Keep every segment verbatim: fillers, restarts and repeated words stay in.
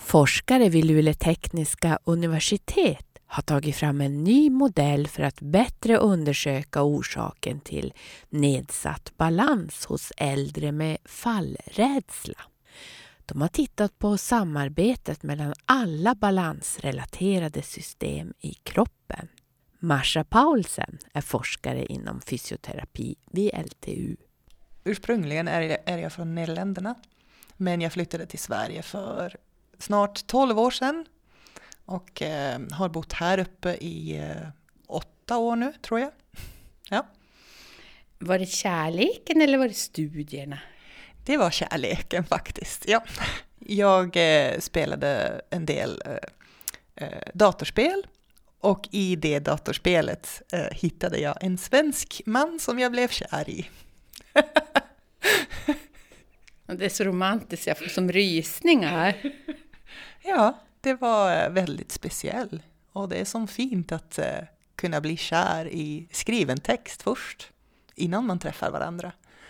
Forskare vid Luleå tekniska universitet har tagit fram en ny modell för att bättre undersöka orsaken till nedsatt balans hos äldre med fallrädsla. De har tittat på samarbetet mellan alla balansrelaterade system i kroppen. Marsha Paulsen är forskare inom fysioterapi vid L T U. Ursprungligen är jag, är jag från Nederländerna, men jag flyttade till Sverige för snart tolv år sedan och eh, har bott här uppe i eh, åtta år nu, tror jag. Ja. Var det kärleken eller var det studierna? Det var kärleken faktiskt, ja. Jag eh, spelade en del eh, datorspel och i det datorspelet eh, hittade jag en svensk man som jag blev kär i. Det är så romantiskt, jag får som rysningar. Ja, det var väldigt speciellt. Och det är så fint att uh, kunna bli kär i skriven text först, innan man träffar varandra.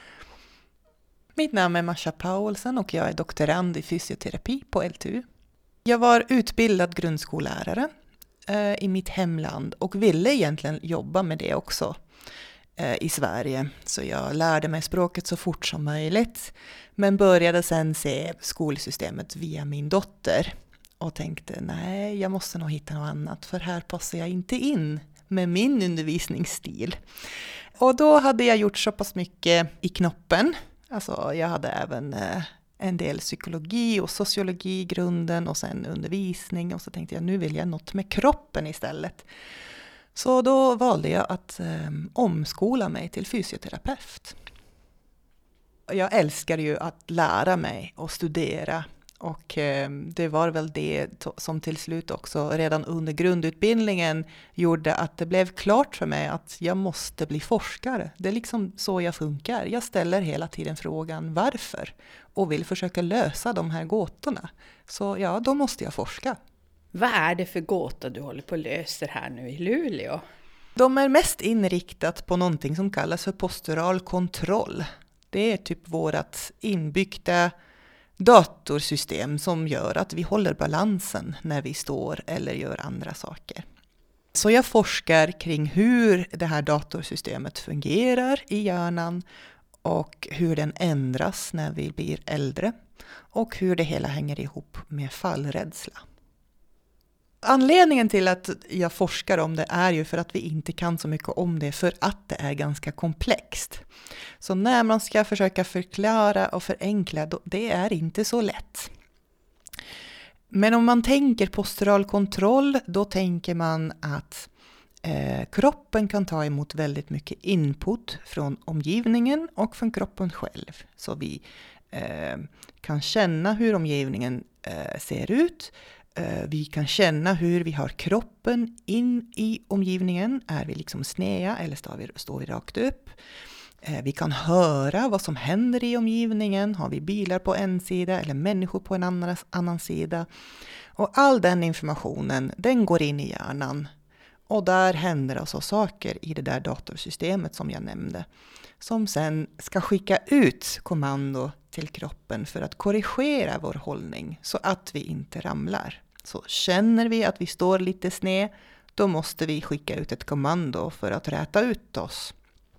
Mitt namn är Marsha Paulsen och jag är doktorand i fysioterapi på L T U. Jag var utbildad grundskollärare uh, i mitt hemland och ville egentligen jobba med det också uh, i Sverige. Så jag lärde mig språket så fort som möjligt, men började sen se skolsystemet via min dotter. Och tänkte, nej, jag måste nog hitta något annat, för här passar jag inte in med min undervisningsstil. Och då hade jag gjort så pass mycket i knoppen. Alltså jag hade även eh, en del psykologi och sociologi i grunden och sen undervisning. Och så tänkte jag, nu vill jag något med kroppen istället. Så då valde jag att eh, omskola mig till fysioterapeut. Jag älskar ju att lära mig och studera. Och eh, det var väl det som till slut också redan under grundutbildningen gjorde att det blev klart för mig att jag måste bli forskare. Det är liksom så jag funkar. Jag ställer hela tiden frågan varför och vill försöka lösa de här gåtorna. Så ja, då måste jag forska. Vad är det för gåtor du håller på att lösa här nu i Luleå? De är mest inriktat på någonting som kallas för postural kontroll. Det är typ vårat inbyggda datorsystem som gör att vi håller balansen när vi står eller gör andra saker. Så jag forskar kring hur det här datorsystemet fungerar i hjärnan och hur den ändras när vi blir äldre och hur det hela hänger ihop med fallrädsla. Anledningen till att jag forskar om det är ju för att vi inte kan så mycket om det, för att det är ganska komplext. Så när man ska försöka förklara och förenkla, då, det är inte så lätt. Men om man tänker postural kontroll, då tänker man att eh, kroppen kan ta emot väldigt mycket input från omgivningen och från kroppen själv. Så vi eh, kan känna hur omgivningen eh, ser ut. Vi kan känna hur vi har kroppen in i omgivningen. Är vi liksom snea eller står vi, står vi rakt upp? Vi kan höra vad som händer i omgivningen. Har vi bilar på en sida eller människor på en annan, annan sida? Och all den informationen, den går in i hjärnan. Och där händer alltså saker i det där datorsystemet som jag nämnde. Som sen ska skicka ut kommando till kroppen för att korrigera vår hållning så att vi inte ramlar. Så känner vi att vi står lite sned, då måste vi skicka ut ett kommando för att räta ut oss.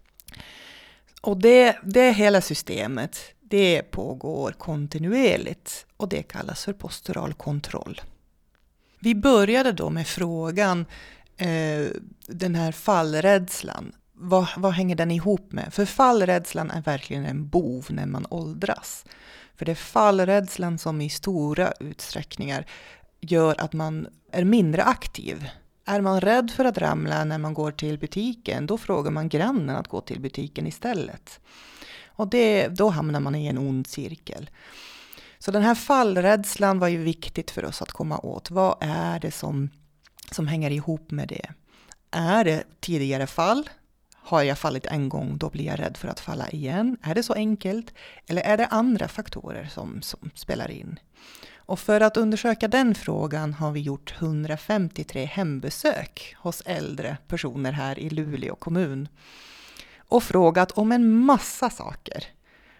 Och det, det hela systemet, det pågår kontinuerligt och det kallas för postural kontroll. Vi började då med frågan, eh, den här fallrädslan. Vad, vad hänger den ihop med? För fallrädslan är verkligen en bov när man åldras. För det är fallrädslan som i stora utsträckningar gör att man är mindre aktiv. Är man rädd för att ramla när man går till butiken, då frågar man grannen att gå till butiken istället. Och det, då hamnar man i en ond cirkel. Så den här fallrädslan var ju viktigt för oss att komma åt. Vad är det som, som hänger ihop med det? Är det tidigare fall? Har jag fallit en gång, då blir jag rädd för att falla igen. Är det så enkelt? Eller är det andra faktorer som, som spelar in? Och för att undersöka den frågan har vi gjort hundrafemtiotre hembesök hos äldre personer här i Luleå kommun. Och frågat om en massa saker.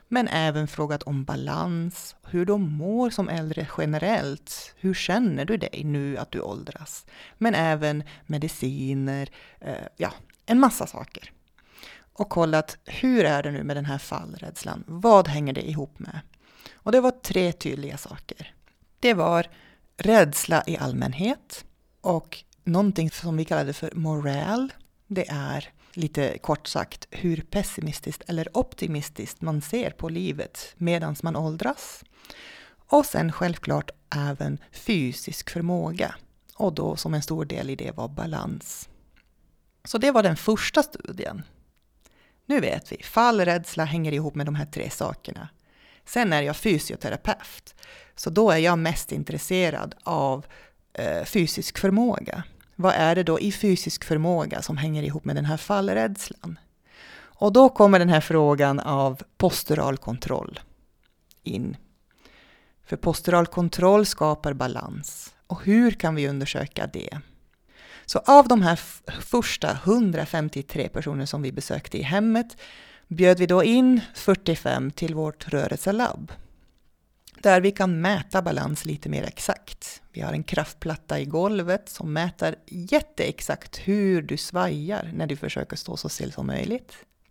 Men även frågat om balans, hur de mår som äldre generellt. Hur känner du dig nu att du åldras? Men även mediciner, eh, ja, en massa saker. Och kollat, hur är det nu med den här fallrädslan? Vad hänger det ihop med? Och det var tre tydliga saker. Det var rädsla i allmänhet och någonting som vi kallade för moral. Det är lite kort sagt hur pessimistiskt eller optimistiskt man ser på livet medan man åldras. Och sen självklart även fysisk förmåga. Och då som en stor del i det var balans. Så det var den första studien. Nu vet vi, fallrädsla hänger ihop med de här tre sakerna. Sen är jag fysioterapeut. Så då är jag mest intresserad av eh, fysisk förmåga. Vad är det då i fysisk förmåga som hänger ihop med den här fallrädslan? Och då kommer den här frågan av postural kontroll in. För postural kontroll skapar balans. Och hur kan vi undersöka det? Så av de här f- första hundrafemtiotre personer som vi besökte i hemmet bjöd vi då in fyrtiofem till vårt rörelselabb. Där vi kan mäta balans lite mer exakt. Vi har en kraftplatta i golvet som mäter jätteexakt hur du svajar när du försöker stå så still som möjligt.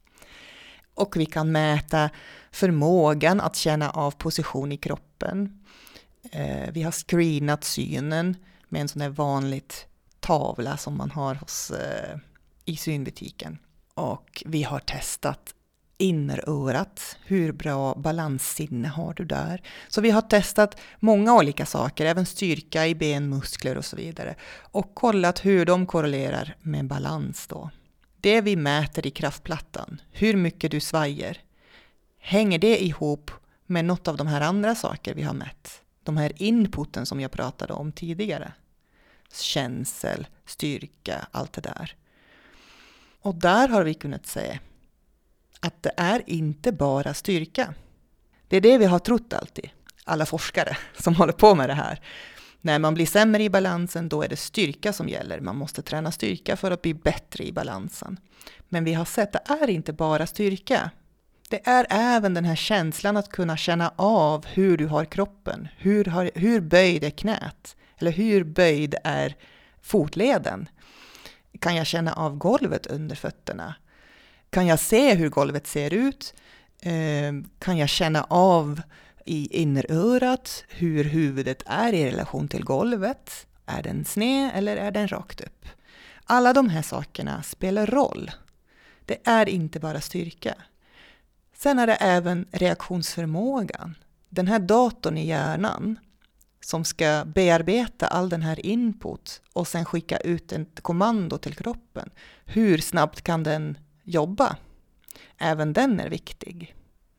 Och vi kan mäta förmågan att känna av position i kroppen. Eh, vi har screenat synen med en sån där vanligt tavla som man har hos, eh, i synbutiken. Och vi har testat innerörat. Hur bra balanssinne har du där? Så vi har testat många olika saker, även styrka i benmuskler och så vidare. Och kollat hur de korrelerar med balans då. Det vi mäter i kraftplattan, hur mycket du svajar, hänger det ihop med något av de här andra saker vi har mätt? De här inputen som jag pratade om tidigare. Känsel, styrka, allt det där. Och där har vi kunnat se att det är inte bara styrka. Det är det vi har trott alltid. Alla forskare som håller på med det här. När man blir sämre i balansen, då är det styrka som gäller. Man måste träna styrka för att bli bättre i balansen. Men vi har sett att det är inte bara styrka. Det är även den här känslan att kunna känna av hur du har kroppen. Hur, har, hur böjd är knät? Eller hur böjd är fotleden? Kan jag känna av golvet under fötterna? Kan jag se hur golvet ser ut? Eh, kan jag känna av i innerörat hur huvudet är i relation till golvet? Är den sned eller är den rakt upp? Alla de här sakerna spelar roll. Det är inte bara styrka. Sen är det även reaktionsförmågan. Den här datorn i hjärnan som ska bearbeta all den här input och sen skicka ut ett kommando till kroppen. Hur snabbt kan den jobba? Även den är viktig.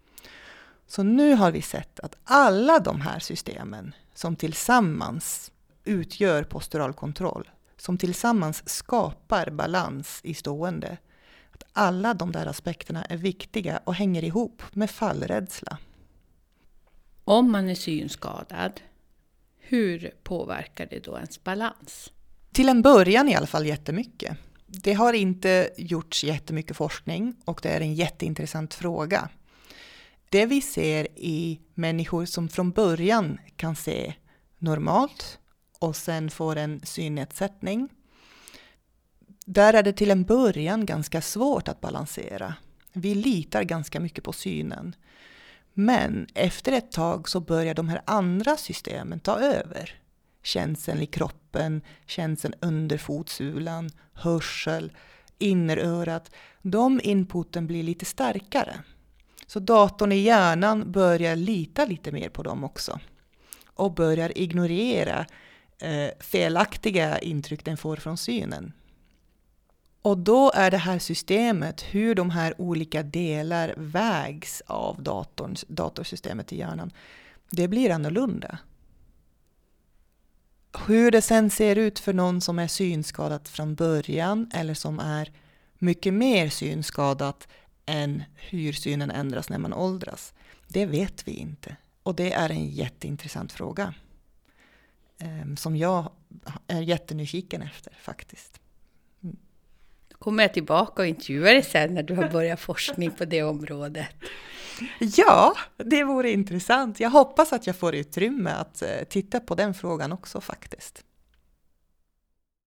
Så nu har vi sett att alla de här systemen som tillsammans utgör postural kontroll, som tillsammans skapar balans i stående, att alla de där aspekterna är viktiga och hänger ihop med fallrädsla. Om man är synskadad, hur påverkar det då ens balans? Till en början i alla fall jättemycket. Det har inte gjorts jättemycket forskning och det är en jätteintressant fråga. Det vi ser i människor som från början kan se normalt och sen får en synnedsättning. Där är det till en början ganska svårt att balansera. Vi litar ganska mycket på synen. Men efter ett tag så börjar de här andra systemen ta över. Känseln i kroppen, känseln under fotsulan, hörsel, innerörat. De inputen blir lite starkare. Så datorn i hjärnan börjar lita lite mer på dem också. Och börjar ignorera eh, felaktiga intryck den får från synen. Och då är det här systemet, hur de här olika delar vägs av datorn, datorsystemet i hjärnan, det blir annorlunda. Hur det sen ser ut för någon som är synskadad från början eller som är mycket mer synskadat än hur synen ändras när man åldras, det vet vi inte. Och det är en jätteintressant fråga som jag är jättenyfiken efter faktiskt. Kommer jag tillbaka och intervjuar dig sen när du har börjat forskning på det området. Ja, det vore intressant. Jag hoppas att jag får utrymme att titta på den frågan också faktiskt.